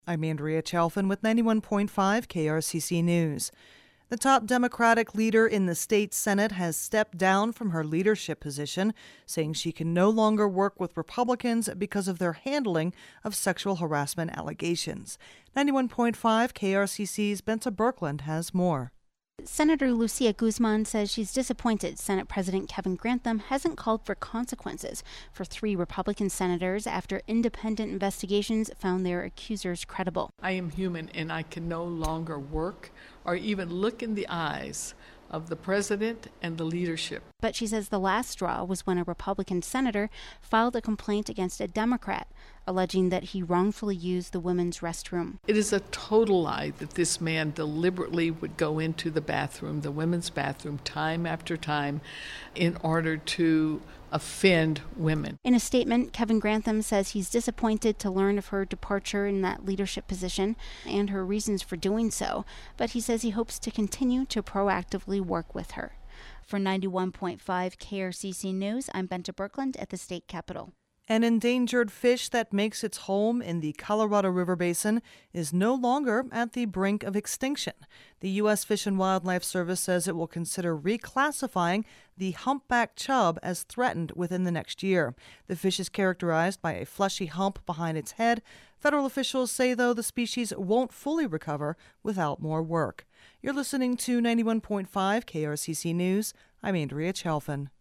I'm Andrea Chalfin with 91.5 KRCC News. The top Democratic leader in the state Senate has stepped down from her leadership position, saying she can no longer work with Republicans because of their handling of sexual harassment allegations. 91.5 KRCC's Benta Birkeland has more. Senator Lucia Guzman says she's disappointed Senate President Kevin Grantham hasn't called for consequences for 3 Republican senators after independent investigations found their accusers credible. I am human and I can no longer work or even look in the eyes of the president and the leadership. But she says the last straw was when a Republican senator filed a complaint against a Democrat, alleging that he wrongfully used the women's restroom. It is a total lie that this man deliberately would go into the bathroom, the women's bathroom, time after time in order to offend women. In a statement, Kevin Grantham says he's disappointed to learn of her departure in that leadership position and her reasons for doing so, but he says he hopes to continue to proactively work with her. For 91.5 KRCC News, I'm Benta Birkeland at the state capitol. An endangered fish that makes its home in the Colorado River Basin is no longer at the brink of extinction. The U.S. Fish and Wildlife Service says it will consider reclassifying the humpback chub as threatened within the next year. The fish is characterized by a fleshy hump behind its head. Federal officials say, though, the species won't fully recover without more work. You're listening to 91.5 KRCC News. I'm Andrea Chalfin.